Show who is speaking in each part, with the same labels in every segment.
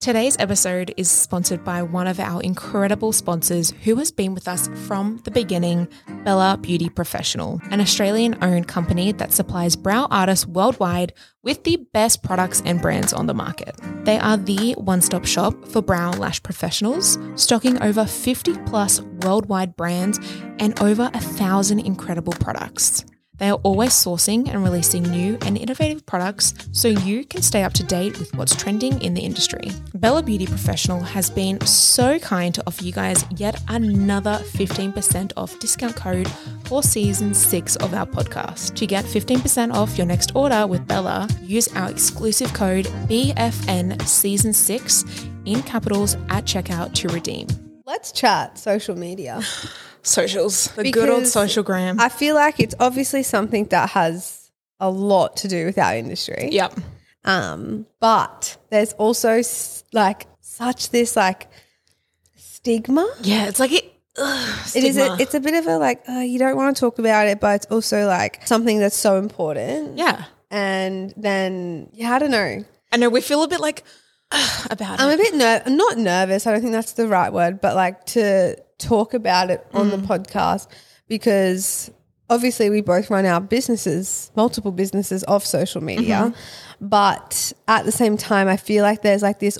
Speaker 1: Today's episode is sponsored by one of our incredible sponsors who has been with us from the beginning, Bella Beauty Professional, an Australian-owned company that supplies brow artists worldwide with the best products and brands on the market. They are the one-stop shop for brow lash professionals, stocking over 50 plus worldwide brands and over 1,000 incredible products. They are always sourcing and releasing new and innovative products so you can stay up to date with what's trending in the industry. Bella Beauty Professional has been so kind to offer you guys yet another 15% off discount code for season 6 of our podcast. To get 15% off your next order with Bella, use our exclusive code BFN season 6 in capitals at checkout to redeem.
Speaker 2: Let's chat social media.
Speaker 1: Socials, the good old social gram.
Speaker 2: I feel like it's obviously something that has a lot to do with our industry.
Speaker 1: Yep.
Speaker 2: But there's also such this stigma.
Speaker 1: Yeah, it's like stigma.
Speaker 2: It's a bit of a you don't want to talk about it, but it's also something that's so important.
Speaker 1: Yeah.
Speaker 2: And then I don't know.
Speaker 1: I know we feel a bit about it.
Speaker 2: I'm a bit not nervous. I don't think that's the right word, but to talk about it on the podcast, because obviously we both run our businesses, multiple businesses of social media, but at the same time I feel like there's this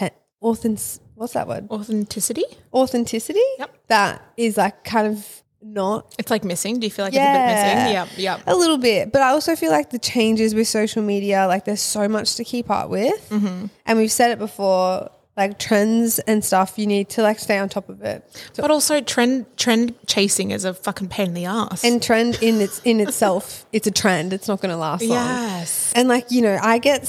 Speaker 2: what's that word?
Speaker 1: Authenticity?
Speaker 2: Authenticity?
Speaker 1: Yep.
Speaker 2: That is kind of not.
Speaker 1: It's missing. Do you feel like it's a bit missing? Yeah.
Speaker 2: A little bit. But I also feel like the changes with social media, there's so much to keep up with. And we've said it before, trends and stuff, you need to stay on top of it.
Speaker 1: But also trend chasing is a fucking pain in the ass.
Speaker 2: And trend in itself, it's a trend. It's not going to last long.
Speaker 1: Yes.
Speaker 2: And I get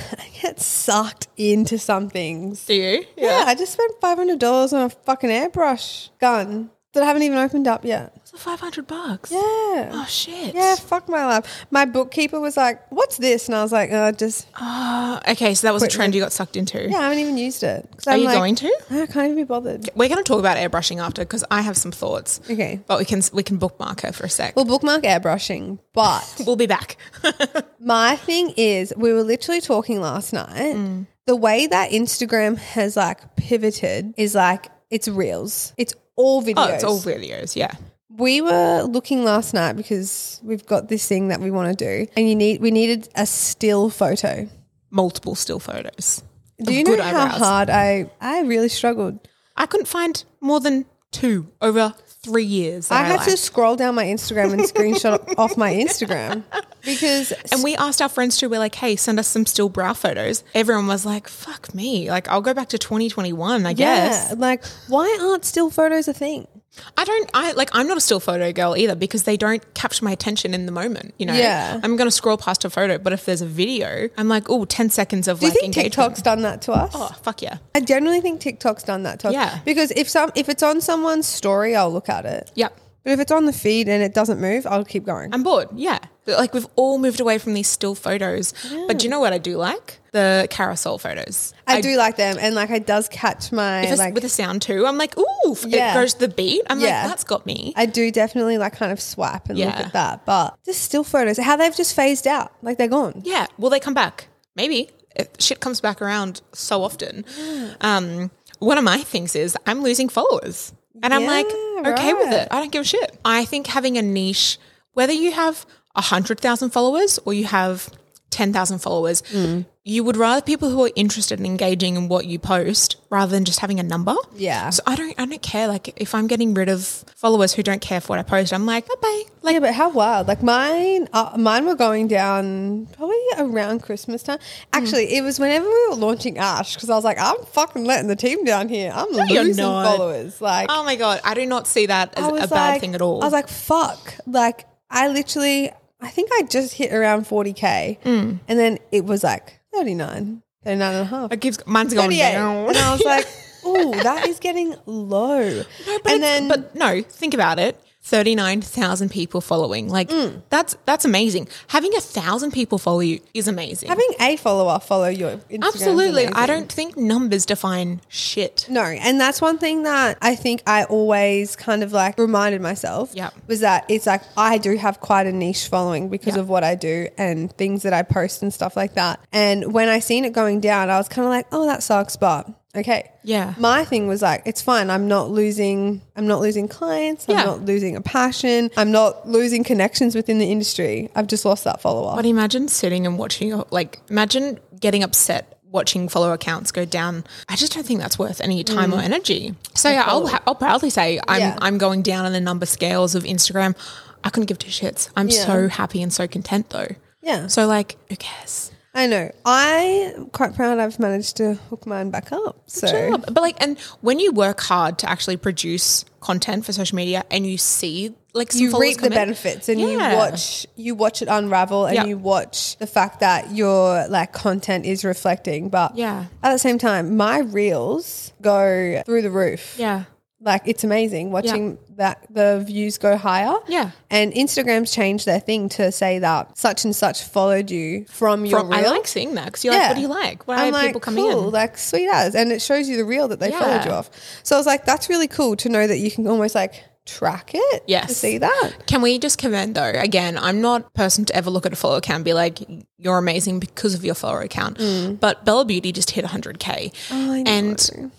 Speaker 2: sucked into some things.
Speaker 1: Do you?
Speaker 2: Yeah. I just spent $500 on a fucking airbrush gun that I haven't even opened up yet.
Speaker 1: It's $500.
Speaker 2: Yeah.
Speaker 1: Oh shit.
Speaker 2: Yeah, fuck my life. My bookkeeper was like, "What's this?" And I was like, just.
Speaker 1: Okay, so that was a trend you got sucked into.
Speaker 2: Yeah, I haven't even used it.
Speaker 1: Are you going to?
Speaker 2: I can't even be bothered.
Speaker 1: We're going to talk about airbrushing after because I have some thoughts.
Speaker 2: Okay.
Speaker 1: But we can bookmark her for a sec.
Speaker 2: We'll bookmark airbrushing, but
Speaker 1: we'll be back.
Speaker 2: My thing is, we were literally talking last night. The way that Instagram has pivoted is it's reels. It's all videos.
Speaker 1: Oh, it's all videos, yeah.
Speaker 2: We were looking last night because we've got this thing that we want to do, and we needed a still photo.
Speaker 1: Multiple still photos.
Speaker 2: Do you know how hard I really struggled?
Speaker 1: I couldn't find more than 2 over 3 years.
Speaker 2: I had to scroll down my Instagram and screenshot off my Instagram because...
Speaker 1: And we asked our friends too, we're like, hey, send us some still brow photos. Everyone was like, fuck me. I'll go back to 2021, I guess.
Speaker 2: Yeah, why aren't still photos a thing?
Speaker 1: I'm not a still photo girl either because they don't capture my attention in the moment,
Speaker 2: Yeah.
Speaker 1: I'm going to scroll past a photo, but if there's a video, I'm 10 seconds of
Speaker 2: Do you think
Speaker 1: engagement.
Speaker 2: TikTok's done that to us?
Speaker 1: Oh, fuck yeah.
Speaker 2: I generally think TikTok's done that to us.
Speaker 1: Yeah.
Speaker 2: Because if it's on someone's story, I'll look at it.
Speaker 1: Yep.
Speaker 2: But if it's on the feed and it doesn't move, I'll keep going.
Speaker 1: I'm bored, yeah. But we've all moved away from these still photos. Yeah. But do you know what I do like? The carousel photos.
Speaker 2: I do like them, and it does catch my...
Speaker 1: If it's with a sound too, I'm ooh, it goes to the beat. I'm that's got me.
Speaker 2: I do definitely kind of swipe and look at that. But just still photos, how they've just phased out. They're gone.
Speaker 1: Yeah, will they come back? Maybe. Shit comes back around so often. One of my things is I'm losing followers. And I'm okay with it. I don't give a shit. I think having a niche, whether you have 100,000 followers or you have 10,000 followers, you would rather people who are interested in engaging in what you post rather than just having a number.
Speaker 2: Yeah.
Speaker 1: So I don't care. If I'm getting rid of followers who don't care for what I post, I'm bye-bye.
Speaker 2: Yeah, but how wild. Mine were going down probably around Christmas time. Actually, it was whenever we were launching Ash, because I was I'm fucking letting the team down here. I'm losing followers.
Speaker 1: Oh my God. I do not see that as a bad thing at all.
Speaker 2: I was fuck. I think I just hit around 40K and then it was 39 and a half.
Speaker 1: Mine's going down.
Speaker 2: And I was ooh, that is getting low.
Speaker 1: No, but think about it. 39,000 people following. Like that's amazing. Having 1,000 people follow you is amazing.
Speaker 2: Having a follower follow your Instagram.
Speaker 1: Absolutely. I don't think numbers define shit.
Speaker 2: No, and that's one thing that I think I always kind of like reminded myself was that it's like I do have quite a niche following because of what I do and things that I post and stuff like that. And when I seen it going down, I was kind of like, oh, that sucks, but okay.
Speaker 1: Yeah.
Speaker 2: My thing was like, it's fine. I'm not losing clients. I'm not losing a passion. I'm not losing connections within the industry. I've just lost that follower.
Speaker 1: But imagine sitting and watching, imagine getting upset watching follower accounts go down. I just don't think that's worth any time or energy. So yeah, I'll proudly say I'm going down in the number scales of Instagram. I couldn't give two shits. I'm so happy and so content though.
Speaker 2: Yeah.
Speaker 1: So like, who cares?
Speaker 2: I know. I'm quite proud I've managed to hook mine back up. So,
Speaker 1: but and when you work hard to actually produce content for social media and you see some
Speaker 2: you reap the benefits and you watch it unravel and you watch the fact that your content is reflecting. But at the same time, my reels go through the roof.
Speaker 1: Yeah.
Speaker 2: It's amazing watching that the views go higher.
Speaker 1: Yeah.
Speaker 2: And Instagram's changed their thing to say that such and such followed you from your reel.
Speaker 1: I like seeing that because you're like, what do you like? Why are people coming in?
Speaker 2: Sweet as. And it shows you the reel that they followed you off. So I was like, that's really cool to know that you can almost track it to see that.
Speaker 1: Can we just commend though, again, I'm not a person to ever look at a follower account and be like, you're amazing because of your follower account. But Bella Beauty just hit 100K.
Speaker 2: Oh, I know.
Speaker 1: And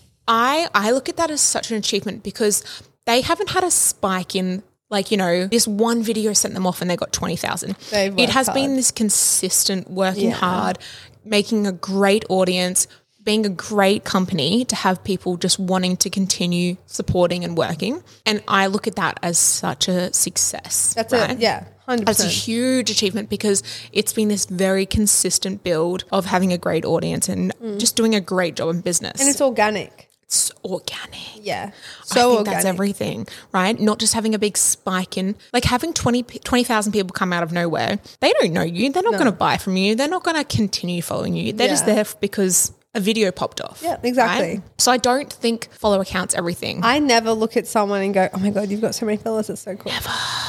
Speaker 1: I look at that as such an achievement because they haven't had a spike in this one video sent them off and they got 20,000. It has been this consistent working hard, making a great audience, being a great company to have people just wanting to continue supporting and working. And I look at that as such a success.
Speaker 2: That's right? 100%.
Speaker 1: That's a huge achievement because it's been this very consistent build of having a great audience and just doing a great job in business.
Speaker 2: And it's organic.
Speaker 1: It's organic.
Speaker 2: Yeah.
Speaker 1: So I think that's everything, right? Not just having a big spike in, having 20,000 people come out of nowhere. They don't know you. They're not going to buy from you. They're not going to continue following you. They're just there because a video popped off.
Speaker 2: Yeah, exactly.
Speaker 1: Right? So I don't think follow accounts everything.
Speaker 2: I never look at someone and go, oh my God, you've got so many followers. It's so cool.
Speaker 1: Never.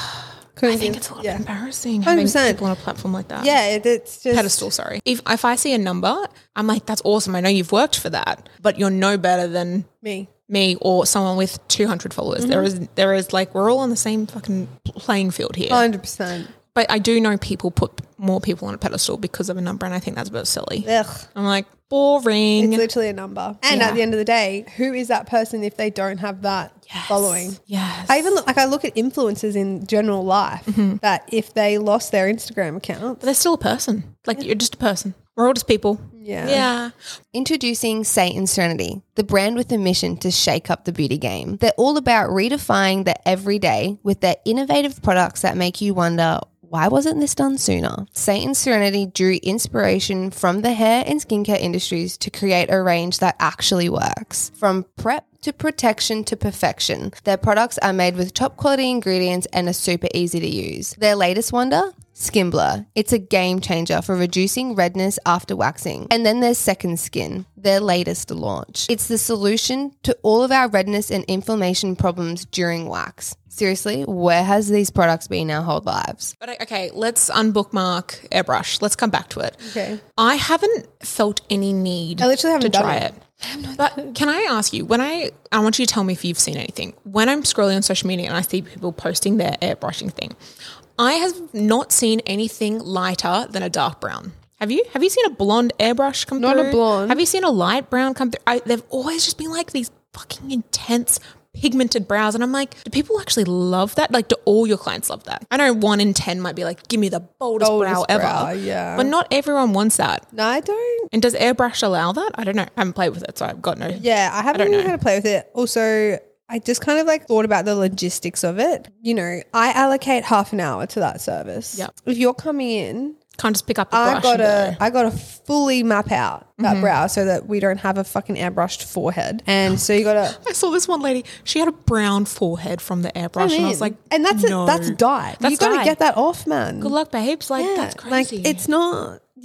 Speaker 1: I think it's a little bit embarrassing
Speaker 2: 100%.
Speaker 1: having people on a platform like that.
Speaker 2: Yeah, it's just...
Speaker 1: Pedestal, sorry. If I see a number, I'm like, that's awesome. I know you've worked for that, but you're no better than me or someone with 200 followers. There is we're all on the same fucking playing field here.
Speaker 2: 100%.
Speaker 1: But I do know people put more people on a pedestal because of a number, and I think that's a bit silly.
Speaker 2: Ugh.
Speaker 1: I'm like, boring.
Speaker 2: It's literally a number. And at the end of the day, who is that person if they don't have that following?
Speaker 1: Yes.
Speaker 2: I even look at influencers in general life that if they lost their Instagram account.
Speaker 1: But they're still a person. You're just a person. We're all just people.
Speaker 2: Yeah.
Speaker 3: Introducing Saint and Serenity, the brand with a mission to shake up the beauty game. They're all about redefining the everyday with their innovative products that make you wonder, why wasn't this done sooner? Saint and Serenity drew inspiration from the hair and skincare industries to create a range that actually works. From prep to protection to perfection, their products are made with top quality ingredients and are super easy to use. Their latest wonder? Skin Blur. It's a game changer for reducing redness after waxing. And then there's Second Skin, their latest launch. It's the solution to all of our redness and inflammation problems during wax. Seriously, where has these products been our whole lives?
Speaker 1: But okay, let's unbookmark Airbrush. Let's come back to it.
Speaker 2: Okay.
Speaker 1: I haven't felt any need
Speaker 2: I literally haven't
Speaker 1: to
Speaker 2: done
Speaker 1: try
Speaker 2: it.
Speaker 1: But can I ask you, I want you to tell me if you've seen anything. When I'm scrolling on social media and I see people posting their airbrushing thing, I have not seen anything lighter than a dark brown. Have you? Have you seen a blonde airbrush come through?
Speaker 2: Not a blonde.
Speaker 1: Have you seen a light brown come through? They've always just been these fucking intense pigmented brows. And I'm like, do people actually love that? Do all your clients love that? I know 1 in 10 might be give me the boldest brow ever.
Speaker 2: Yeah.
Speaker 1: But not everyone wants that.
Speaker 2: No, I don't.
Speaker 1: And does airbrush allow that? I don't know. I haven't played with it, so I've got no.
Speaker 2: Yeah, I haven't really had to play with it. Also, I just kind of thought about the logistics of it. I allocate half an hour to that service.
Speaker 1: Yep.
Speaker 2: If you're coming in,
Speaker 1: can't just pick up the brush.
Speaker 2: I got to fully map out that brow so that we don't have a fucking airbrushed forehead. And so you got to.
Speaker 1: I saw this one lady. She had a brown forehead from the airbrush, and I was like,
Speaker 2: and that's
Speaker 1: no.
Speaker 2: That's dye. You got to get that off, man.
Speaker 1: Good luck, babes. That's crazy.
Speaker 2: It's not. Yeah.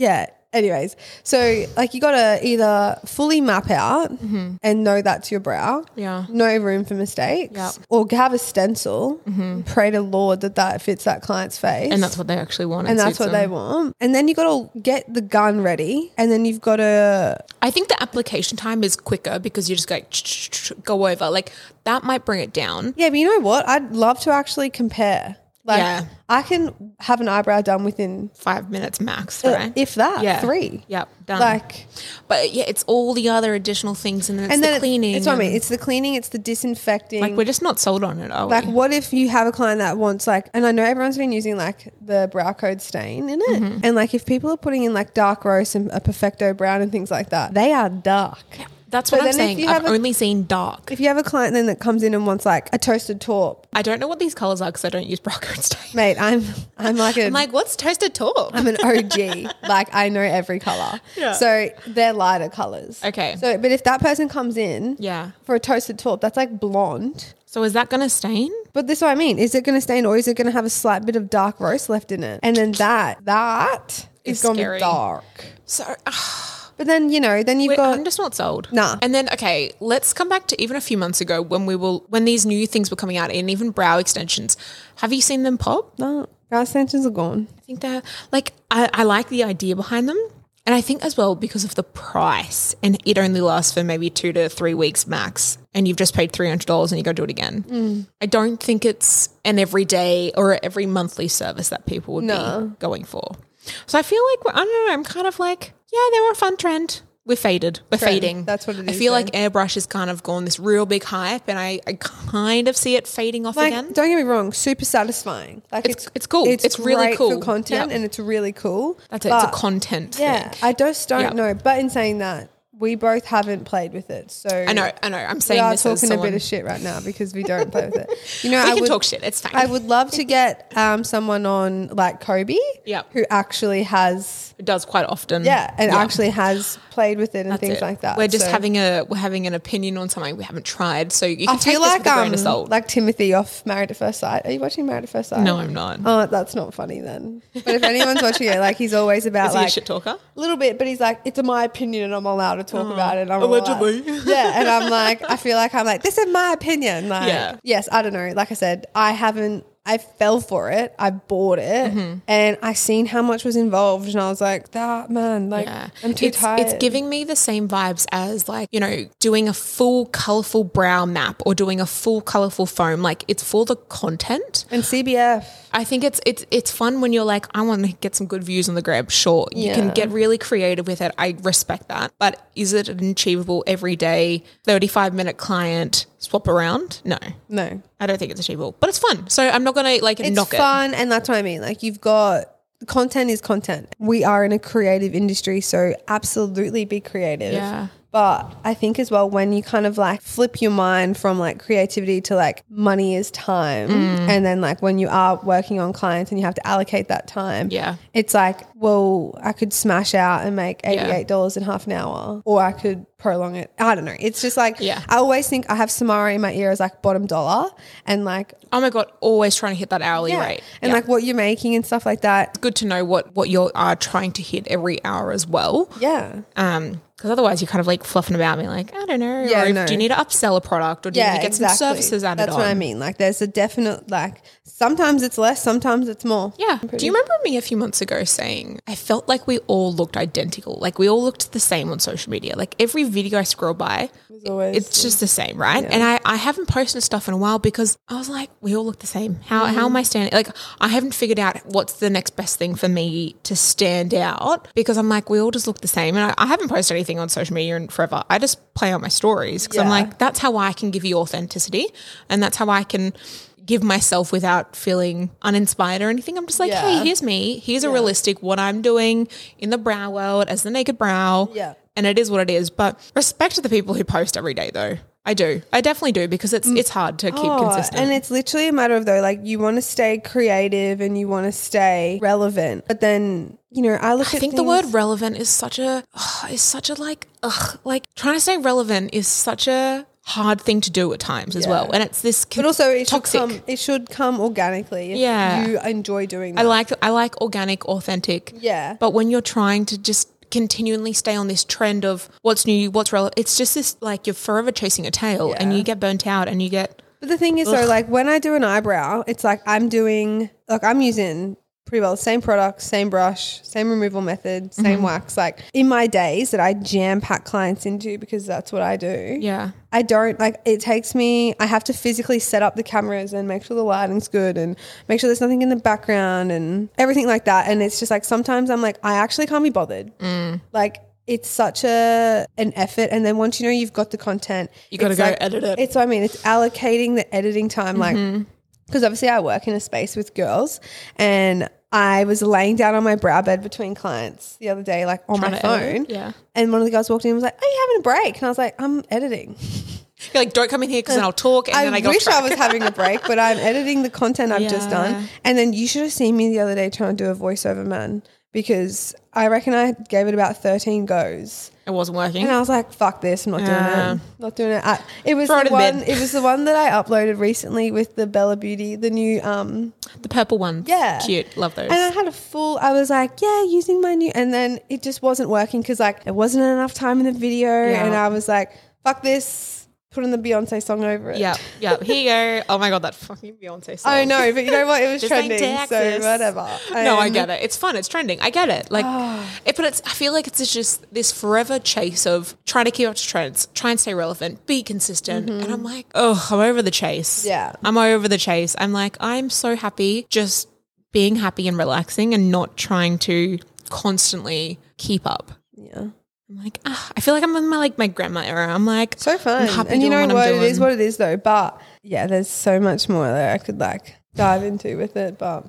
Speaker 2: Anyways, so like you got to either fully map out and know that's your brow.
Speaker 1: Yeah.
Speaker 2: No room for mistakes.
Speaker 1: Yep.
Speaker 2: Or have a stencil. Pray to Lord that fits that client's face.
Speaker 1: And that's what they actually want.
Speaker 2: And that's what they want. And then you got to get the gun ready, and then you've got to.
Speaker 1: I think the application time is quicker because you just go over. Like that might bring it down.
Speaker 2: Yeah, but you know what? I'd love to actually compare. Like,
Speaker 1: Yeah.
Speaker 2: I can have an eyebrow done within
Speaker 1: 5 minutes max, right?
Speaker 2: if that,
Speaker 1: Yeah.
Speaker 2: 3.
Speaker 1: Yep, done.
Speaker 2: Like,
Speaker 1: But yeah, it's all the other additional things, and then it's the cleaning.
Speaker 2: It's what I mean.
Speaker 1: and-
Speaker 2: It's the cleaning. It's the disinfecting.
Speaker 1: Like we're just not sold on it, are
Speaker 2: Like,
Speaker 1: we?
Speaker 2: what if you have a client that wants like, and I know everyone's been using like the brow code stain in it, and like if people are putting in like dark roast and a perfecto brown and things like that, they are dark.
Speaker 1: That's
Speaker 2: So
Speaker 1: what I'm
Speaker 2: then if
Speaker 1: saying.
Speaker 2: you
Speaker 1: I've
Speaker 2: have a-
Speaker 1: only seen dark.
Speaker 2: If you have a client then that comes in and wants like a toasted taupe,
Speaker 1: I don't know what these colors are because I don't use brow code stain.
Speaker 2: mate, I'm like
Speaker 1: I'm like, what's toasted taupe?
Speaker 2: I'm an OG. Like I know every color.
Speaker 1: Yeah.
Speaker 2: So they're lighter colors.
Speaker 1: Okay.
Speaker 2: So, but if that person comes in
Speaker 1: Yeah.
Speaker 2: for a toasted taupe, that's like blonde.
Speaker 1: So is that going to stain?
Speaker 2: But this is what I mean. Is it going to stain, or is it going to have a slight bit of dark roast left in it? And then that is
Speaker 1: It's
Speaker 2: going to be
Speaker 1: scary.
Speaker 2: dark.
Speaker 1: So
Speaker 2: But then, you know, then you've got.
Speaker 1: I'm just not sold.
Speaker 2: Nah.
Speaker 1: And then, okay, let's come back to even a few months ago when these new things were coming out, and even brow extensions. Have you seen them pop?
Speaker 2: No, brow extensions are gone.
Speaker 1: I think they're like, I like the idea behind them. And I think as well because of the price, and it only lasts for maybe 2 to 3 weeks max, and you've just paid $300 and you go do it again. I don't think it's an everyday or every monthly service that people would be going for. So I feel like, I don't know, I'm kind of like, yeah, they were a fun trend. We're faded. We're fading.
Speaker 2: That's what it
Speaker 1: I
Speaker 2: is
Speaker 1: feel
Speaker 2: then.
Speaker 1: like airbrush has kind of gone this real big hype, and I kind of see it fading off
Speaker 2: Like,
Speaker 1: again.
Speaker 2: don't get me wrong, super satisfying. Like
Speaker 1: It's cool. It's really
Speaker 2: great
Speaker 1: cool.
Speaker 2: for content,
Speaker 1: Yep.
Speaker 2: and it's really cool.
Speaker 1: That's it.
Speaker 2: But,
Speaker 1: It's a content
Speaker 2: yeah,
Speaker 1: thing.
Speaker 2: I just don't
Speaker 1: Yep.
Speaker 2: know. But in saying that, we both haven't played with it, so
Speaker 1: I know. I'm
Speaker 2: we
Speaker 1: saying
Speaker 2: are
Speaker 1: this as
Speaker 2: talking a
Speaker 1: someone.
Speaker 2: bit of shit right now because we don't play with it. You know,
Speaker 1: We
Speaker 2: I
Speaker 1: can
Speaker 2: would
Speaker 1: talk shit. It's fine.
Speaker 2: I would love to get someone on like Kobe,
Speaker 1: Yep.
Speaker 2: who actually has
Speaker 1: It does quite often.
Speaker 2: and actually has played with it and
Speaker 1: That's
Speaker 2: things
Speaker 1: it.
Speaker 2: like that.
Speaker 1: We're just
Speaker 2: So-
Speaker 1: having an opinion on something we haven't tried, so you
Speaker 2: I
Speaker 1: can take
Speaker 2: feel
Speaker 1: this
Speaker 2: like
Speaker 1: with a grain of salt.
Speaker 2: like Timothy off Married at First Sight. Are you watching Married at First Sight?
Speaker 1: No, I'm not.
Speaker 2: Oh, that's not funny then. But if anyone's watching it, like he's always about
Speaker 1: Is he a
Speaker 2: like
Speaker 1: shit talker?
Speaker 2: a little bit, but he's like, it's my opinion and I'm allowed to talk about it. And I'm
Speaker 1: allegedly.
Speaker 2: Like, yeah, and I'm like, I feel like I'm like, this is my opinion. Like,
Speaker 1: Yeah.
Speaker 2: yes, I don't know. Like I said, I fell for it. I bought it, and I seen how much was involved, and I was like, that man, like,
Speaker 1: Yeah.
Speaker 2: I'm too tired.
Speaker 1: It's giving me the same vibes as like, you know, doing a full colourful brow map or doing a full colourful foam. Like it's for the content.
Speaker 2: and CBF.
Speaker 1: I think it's fun when you're like, I want to get some good views on the Grab. Sure, you can
Speaker 2: Yeah.
Speaker 1: get really creative with it. I respect that. But is it an achievable everyday 35-minute client swap around? No.
Speaker 2: No,
Speaker 1: I don't think it's achievable, but it's fun. So I'm not going to like
Speaker 2: it's
Speaker 1: knock it.
Speaker 2: fun, and that's what I mean. Like you've got content is content. We are in a creative industry, so absolutely be creative.
Speaker 1: Yeah.
Speaker 2: But I think as well, when you kind of like flip your mind from like creativity to like money is time, and then like when you are working on clients and you have to allocate that time,
Speaker 1: Yeah.
Speaker 2: it's like, well, I could smash out and make $88 in half an hour, or I could prolong it. I don't know. It's just like,
Speaker 1: Yeah.
Speaker 2: I always think I have Samara in my ear as like bottom dollar, and like,
Speaker 1: Oh my God, always trying to hit that hourly rate.
Speaker 2: and
Speaker 1: Yeah.
Speaker 2: like what you're making and stuff like that.
Speaker 1: Good to know what you are trying to hit every hour as well.
Speaker 2: Yeah.
Speaker 1: Because otherwise you're kind of like fluffing about me like, I don't know.
Speaker 2: Yeah,
Speaker 1: or if,
Speaker 2: no.
Speaker 1: do you need to upsell a product, or do you need to get some services added
Speaker 2: That's
Speaker 1: on?
Speaker 2: what I mean. Like there's a definite, like sometimes it's less, sometimes it's more.
Speaker 1: Yeah. Do you remember me a few months ago saying I felt like we all looked identical? Like we all looked the same on social media. Like every video I scroll by,
Speaker 2: always
Speaker 1: it's just the same, right? And I haven't posted stuff in a while because I was like, we all look the same. How am I standing? Like I haven't figured out what's the next best thing for me to stand out, because I'm like, we all just look the same. And I haven't posted anything on social media in forever. I just play on my stories because I'm
Speaker 2: Yeah.
Speaker 1: like, that's how I can give you authenticity, and that's how I can give myself without feeling uninspired or anything. I'm just like,
Speaker 2: Yeah.
Speaker 1: hey, here's me. Here's a realistic what I'm doing in the brow world as the naked brow.
Speaker 2: Yeah.
Speaker 1: And it is what it is. But respect to the people who post every day though. I do. I definitely do, because it's hard to keep consistent.
Speaker 2: And it's literally a matter of though, like you want to stay creative and you want to stay relevant, but then, you know, I look
Speaker 1: I
Speaker 2: at
Speaker 1: think the word relevant is such a like trying to stay relevant is such a hard thing to do at times as well. And it's this
Speaker 2: but also it
Speaker 1: toxic.
Speaker 2: should come organically if
Speaker 1: Yeah.
Speaker 2: you enjoy doing that.
Speaker 1: I like organic, authentic.
Speaker 2: Yeah.
Speaker 1: But when you're trying to just continually stay on this trend of what's new, what's relevant. It's just this, like, you're forever chasing a tail and you get burnt out and you get...
Speaker 2: But the thing is, though, like when I do an eyebrow, it's like I'm using pretty well the same product, same brush, same removal method, same wax. Like in my days that I jam pack clients into, because that's what I do.
Speaker 1: Yeah.
Speaker 2: I don't like, it takes me, I have to physically set up the cameras and make sure the lighting's good and make sure there's nothing in the background and everything like that. And it's just like, sometimes I'm like, I actually can't be bothered. Like, it's such an effort. And then once you know you've got the content,
Speaker 1: you got to go edit it.
Speaker 2: It's what I mean. It's allocating the editing time. Like, because obviously I work in a space with girls, and I was laying down on my brow bed between clients the other day, like on my phone.
Speaker 1: Yeah.
Speaker 2: And one of the girls walked in and was like, "Are you having a break?" And I was like, "I'm editing."
Speaker 1: You're like, don't come in here because then I'll talk and then I go
Speaker 2: wish I was having a break, but I'm editing the content I've just done. And then you should have seen me the other day trying to do a voiceover, man, because I reckon I gave it about 13 goes.
Speaker 1: It wasn't working.
Speaker 2: And I was like, fuck this, I'm not doing it. Not doing it. It was the one that I uploaded recently with the Bella Beauty, the new
Speaker 1: the purple one.
Speaker 2: Yeah.
Speaker 1: Cute. Love those.
Speaker 2: And I had I was like, yeah, using my new, and then it just wasn't working because like there wasn't enough time in the video, and I was like, fuck this. Put on the Beyonce song over it.
Speaker 1: Yeah. Here you go. Oh my God, that fucking Beyonce song.
Speaker 2: I know, but you know what? It was
Speaker 1: Just
Speaker 2: trending, so whatever.
Speaker 1: No, I get it. It's fun. It's trending. I get it. Like, but I feel like it's just this forever chase of trying to keep up to trends, try and stay relevant, be consistent. And I'm like, oh, I'm over the chase.
Speaker 2: Yeah.
Speaker 1: I'm over the chase. I'm like, I'm so happy just being happy and relaxing and not trying to constantly keep up.
Speaker 2: Yeah.
Speaker 1: I'm like, I feel like I'm in my grandma era. I'm like,
Speaker 2: so fun. And you know what? It is what it is though. But yeah, there's so much more that I could like dive into with it. But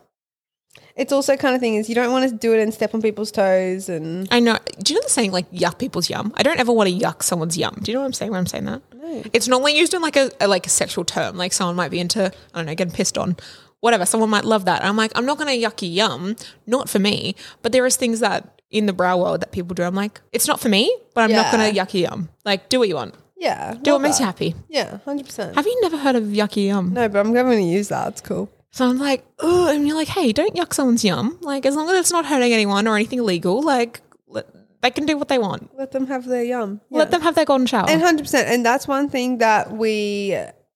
Speaker 2: it's also kind of thing is you don't want to do it and step on people's toes. And
Speaker 1: I know. Do you know the saying like yuck people's yum? I don't ever want to yuck someone's yum. Do you know what I'm saying when I'm saying that? No. It's normally used in like a sexual term. Like someone might be into, I don't know, getting pissed on. Whatever. Someone might love that. And I'm like, I'm not going to yuck your yum. Not for me. But there is things that in the brow world that people do. I'm like, it's not for me, but I'm not going to yuck your yum. Like, do what you want.
Speaker 2: Yeah.
Speaker 1: Do what makes you happy.
Speaker 2: Yeah, 100%.
Speaker 1: Have you never heard of yucky yum?
Speaker 2: No, but I'm going to use that. It's cool.
Speaker 1: So I'm like, oh, and you're like, hey, don't yuck someone's yum. Like, as long as it's not hurting anyone or anything illegal, like, they can do what they want.
Speaker 2: Let them have their yum. Yeah.
Speaker 1: Let them have their golden shower.
Speaker 2: And 100%. And that's one thing that we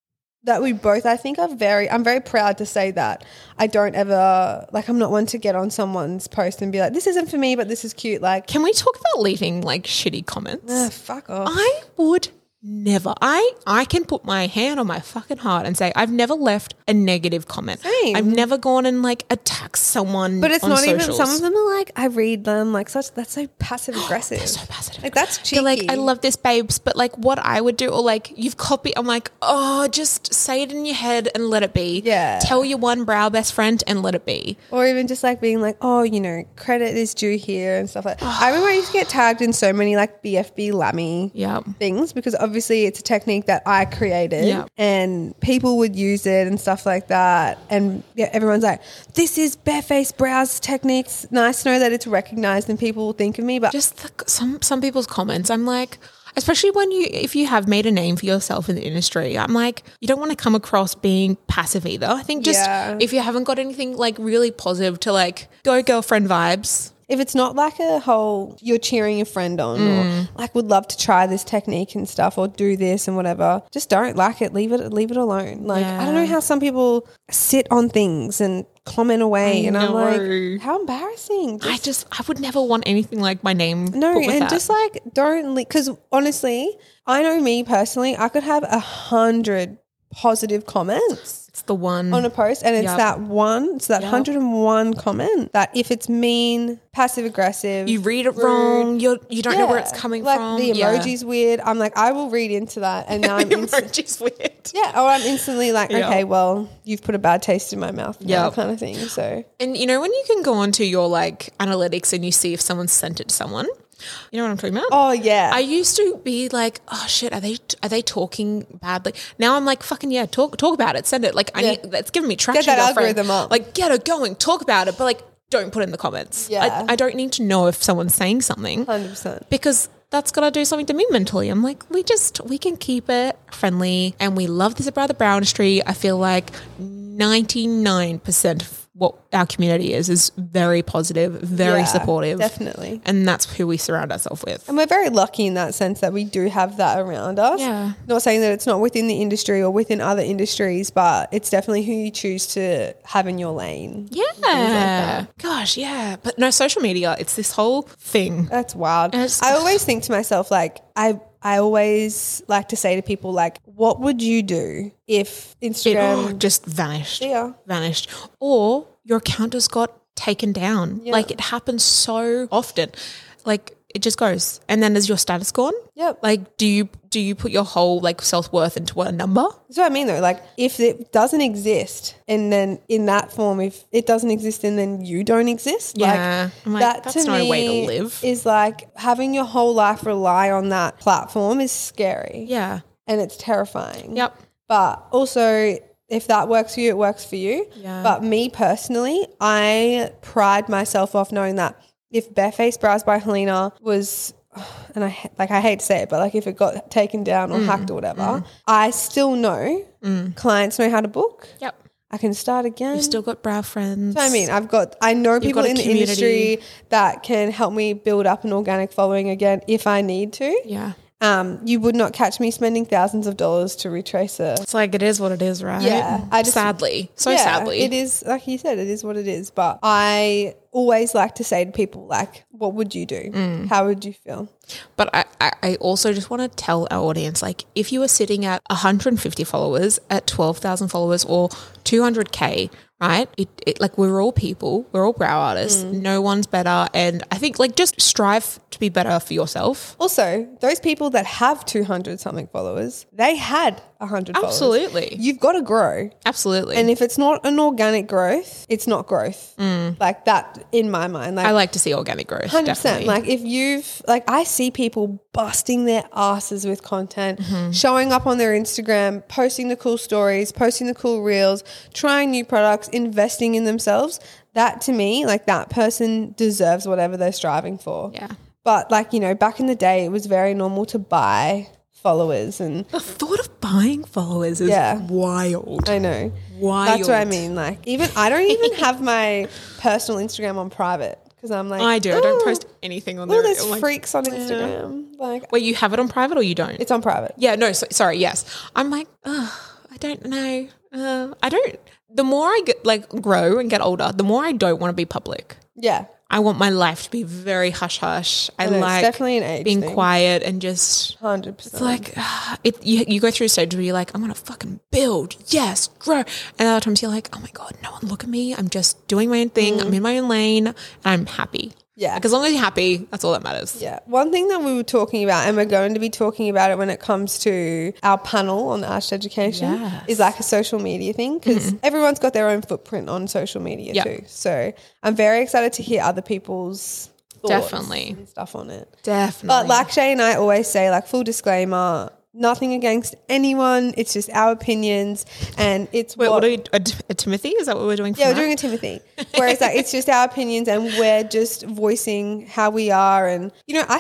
Speaker 2: both, I think, I'm very proud to say that I don't ever, like, I'm not one to get on someone's post and be like, this isn't for me, but this is cute. Like,
Speaker 1: can we talk about leaving like shitty comments?
Speaker 2: Fuck off.
Speaker 1: I would never. I can put my hand on my fucking heart and say I've never left a negative comment.
Speaker 2: Same.
Speaker 1: I've never gone and like attacked someone.
Speaker 2: But it's
Speaker 1: on
Speaker 2: not
Speaker 1: socials.
Speaker 2: even, some of them are like, I read them like that's so passive aggressive.
Speaker 1: They're so passive.
Speaker 2: Like that's cheeky.
Speaker 1: They're like, I love this, babes, but like what I would do, or like you've copied. I'm like, oh, just say it in your head and let it be.
Speaker 2: Yeah.
Speaker 1: Tell your one brow best friend and let it be.
Speaker 2: Or even just like being like, oh, you know, credit is due here and stuff like that. I remember I used to get tagged in so many like BFB Lammy things because obviously it's a technique that I created and people would use it and stuff like that. And yeah, everyone's like, this is barefaced brows techniques. Nice to know that it's recognized and people will think of me. But
Speaker 1: just some people's comments, I'm like, especially if you have made a name for yourself in the industry, I'm like, you don't want to come across being passive either. I think just if you haven't got anything like really positive to like go girlfriend vibes.
Speaker 2: If it's not like a whole you're cheering your friend on or like would love to try this technique and stuff or do this and whatever, just don't like it. Leave it alone. Like I don't know how some people sit on things and comment away and I'm like, how embarrassing.
Speaker 1: I would never want anything like my name.
Speaker 2: No,
Speaker 1: put with
Speaker 2: and
Speaker 1: that.
Speaker 2: just like don't, because honestly, I know me personally, I could have 100 positive comments.
Speaker 1: It's the one
Speaker 2: on a post and it's that 101 comment that if it's mean, passive aggressive,
Speaker 1: you read it rude, wrong, you don't know where it's coming
Speaker 2: like
Speaker 1: from.
Speaker 2: The emoji's weird. I'm like, I will read into that and now I'm
Speaker 1: emoji's weird.
Speaker 2: Yeah, or I'm instantly like, okay, well, you've put a bad taste in my mouth now kind of thing. So,
Speaker 1: and you know when you can go onto your like analytics and you see if someone sent it to someone. You know what I'm talking about?
Speaker 2: Oh, yeah.
Speaker 1: I used to be like, oh shit, are they talking badly? Now I'm like, fucking yeah, talk about it, send it. Like it's giving me traction.
Speaker 2: Get that algorithm up.
Speaker 1: Like get it going, talk about it, but like don't put it in the comments.
Speaker 2: Yeah.
Speaker 1: I don't need to know if someone's saying something.
Speaker 2: 100%.
Speaker 1: Because that's got to do something to me mentally. I'm like, we can keep it friendly and we love this about the brow industry. I feel like 99% what our community is very positive, very
Speaker 2: Yeah,
Speaker 1: supportive.
Speaker 2: definitely.
Speaker 1: And that's who we surround ourselves with.
Speaker 2: And we're very lucky in that sense that we do have that around us.
Speaker 1: Yeah.
Speaker 2: Not saying that it's not within the industry or within other industries, but it's definitely who you choose to have in your lane.
Speaker 1: Yeah. Gosh, yeah. But no, social media, it's this whole thing.
Speaker 2: That's wild.
Speaker 1: It's-
Speaker 2: I always think to myself, like, I always like to say to people, like, what would you do if
Speaker 1: It
Speaker 2: Instagram
Speaker 1: just vanished.
Speaker 2: Yeah.
Speaker 1: Vanished. Or your account just got taken down. Like it happens so often. Like it just goes. And then is your status gone?
Speaker 2: Yep.
Speaker 1: Like do you put your whole like self-worth into a number?
Speaker 2: That's what I mean though. Like if it doesn't exist and then in that form, if it doesn't exist and then you don't exist,
Speaker 1: Yeah. I'm like,
Speaker 2: that
Speaker 1: that's
Speaker 2: to
Speaker 1: no
Speaker 2: me
Speaker 1: way to live.
Speaker 2: is like having your whole life rely on that platform is scary.
Speaker 1: Yeah.
Speaker 2: And it's terrifying.
Speaker 1: Yep.
Speaker 2: But also if that works for you, it works for you.
Speaker 1: Yeah.
Speaker 2: But me personally, I pride myself off knowing that if Barefaced Brows by Helena was, and I hate to say it, but like if it got taken down or hacked or whatever, I still know clients know how to book.
Speaker 1: Yep.
Speaker 2: I can start again.
Speaker 1: You've still got brow friends.
Speaker 2: So I mean, I know people
Speaker 1: got a
Speaker 2: in the
Speaker 1: community.
Speaker 2: industry that can help me build up an organic following again if I need to.
Speaker 1: Yeah.
Speaker 2: You would not catch me spending thousands of dollars to retrace a.
Speaker 1: It's like it is what it is, right?
Speaker 2: Yeah,
Speaker 1: sadly.
Speaker 2: Yeah,
Speaker 1: Sadly.
Speaker 2: it is, like you said, it is what it is. But I always like to say to people, like, what would you do? How would you feel?
Speaker 1: But I also just want to tell our audience, like, if you are sitting at 150 followers, at 12,000 followers, or 200K, right? It like we're all people, we're all brow artists. No one's better, and I think like just strive to be better for yourself.
Speaker 2: Also, those people that have 200 something followers, they had 100 followers.
Speaker 1: Absolutely,
Speaker 2: You've got to grow.
Speaker 1: absolutely.
Speaker 2: And if it's not an organic growth, it's not growth. Like that in my mind. Like
Speaker 1: I like to see organic growth.
Speaker 2: 100%.
Speaker 1: Definitely.
Speaker 2: Like if you've, like I see people busting their asses with content, showing up on their Instagram, posting the cool stories, posting the cool reels, trying new products, investing in themselves. That to me, like that person deserves whatever they're striving for.
Speaker 1: Yeah.
Speaker 2: But like, you know, back in the day, it was very normal to buy followers and
Speaker 1: The thought of buying followers is wild.
Speaker 2: I know.
Speaker 1: Wild.
Speaker 2: That's what I mean. Like even, I don't even have my personal Instagram on private because I'm like,
Speaker 1: I do. I don't
Speaker 2: "Ooh,
Speaker 1: post anything on
Speaker 2: ooh,
Speaker 1: there.
Speaker 2: there's
Speaker 1: I'm like,
Speaker 2: freaks on Instagram. Like
Speaker 1: wait, you have it on private or you don't?
Speaker 2: it's on private.
Speaker 1: Yeah, no, sorry, yes. I'm like, I don't know. I don't. The more I get, like grow and get older, the more I don't want to be public.
Speaker 2: Yeah.
Speaker 1: I want my life to be very hush hush. I
Speaker 2: know, it's
Speaker 1: like
Speaker 2: definitely an age
Speaker 1: being
Speaker 2: thing.
Speaker 1: quiet and just
Speaker 2: 100%.
Speaker 1: it's like you go through a stage where you're like, I'm gonna fucking build, yes, grow, and other times you're like, oh my god, no one look at me. I'm just doing my own thing. I'm in my own lane, and I'm happy.
Speaker 2: Yeah.
Speaker 1: Like as long as you're happy, that's all that matters.
Speaker 2: Yeah. One thing that we were talking about, and we're going to be talking about it when it comes to our panel on the Arched Education,
Speaker 1: Yes.
Speaker 2: is like a social media thing because everyone's got their own footprint on social media
Speaker 1: Yeah.
Speaker 2: too. So I'm very excited to hear other people's thoughts
Speaker 1: Definitely.
Speaker 2: and stuff on it.
Speaker 1: Definitely.
Speaker 2: But like Shay and I always say, like full disclaimer, nothing against anyone. It's just our opinions and it's
Speaker 1: wait, what are we, a Timothy? Is that what we're doing?
Speaker 2: yeah, we're doing a Timothy. Whereas like it's just our opinions and we're just voicing how we are. And you know,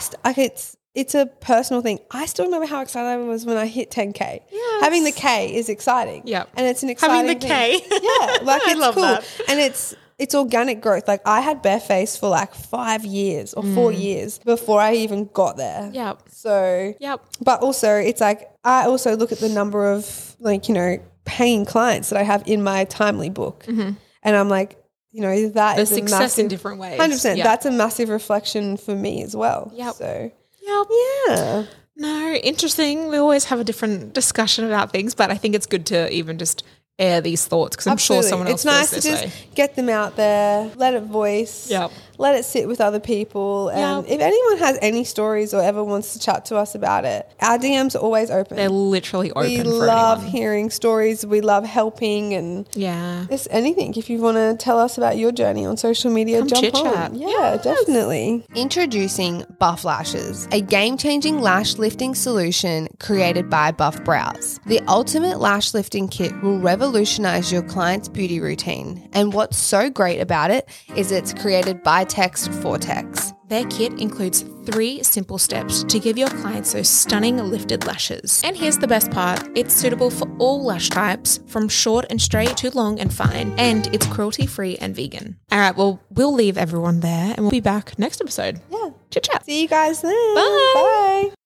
Speaker 2: it's a personal thing. I still remember how excited I was when I hit 10K.
Speaker 1: Yes.
Speaker 2: Having the K is exciting.
Speaker 1: Yep.
Speaker 2: And it's an exciting
Speaker 1: Having the
Speaker 2: thing.
Speaker 1: K.
Speaker 2: Yeah, like
Speaker 1: I
Speaker 2: it's
Speaker 1: love
Speaker 2: cool.
Speaker 1: that.
Speaker 2: And it's organic growth. Like I had Barefaced for like 5 years or 4 years before I even got there.
Speaker 1: Yep.
Speaker 2: So
Speaker 1: Yep.
Speaker 2: but also it's like I also look at the number of like, you know, paying clients that I have in my Timely book. And I'm like, you know, that
Speaker 1: The
Speaker 2: is a
Speaker 1: success
Speaker 2: massive,
Speaker 1: in different ways.
Speaker 2: 100%.
Speaker 1: Yep.
Speaker 2: That's a massive reflection for me as well.
Speaker 1: Yep.
Speaker 2: So
Speaker 1: Yep.
Speaker 2: yeah.
Speaker 1: No, interesting. We always have a different discussion about things, but I think it's good to even just air these thoughts because I'm sure someone else
Speaker 2: It's nice
Speaker 1: feels
Speaker 2: to
Speaker 1: this
Speaker 2: just
Speaker 1: way.
Speaker 2: get them out there, let it voice,
Speaker 1: Yep.
Speaker 2: let it sit with other people. And
Speaker 1: Yep.
Speaker 2: if anyone has any stories or ever wants to chat to us about it, our DMs are always open.
Speaker 1: They're literally open
Speaker 2: we
Speaker 1: for
Speaker 2: love
Speaker 1: anyone.
Speaker 2: hearing stories. We love helping and
Speaker 1: Yeah.
Speaker 2: just anything. If you want to tell us about your journey on social media,
Speaker 1: Come
Speaker 2: jump
Speaker 1: chit-chat.
Speaker 2: on. Yeah, definitely.
Speaker 3: Introducing Buff Lashes, a game-changing lash lifting solution created by Buff Brows. The ultimate lash lifting kit will revolutionize your client's beauty routine. And what's so great about it is it's created by Text for Text.
Speaker 1: Their kit includes 3 simple steps to give your clients those stunning lifted lashes. And here's the best part. It's suitable for all lash types, from short and straight to long and fine. And it's cruelty-free and vegan. All right, well, we'll leave everyone there and we'll be back next episode.
Speaker 2: Yeah.
Speaker 1: Chit chat.
Speaker 2: See you guys then.
Speaker 1: Bye.
Speaker 2: Bye.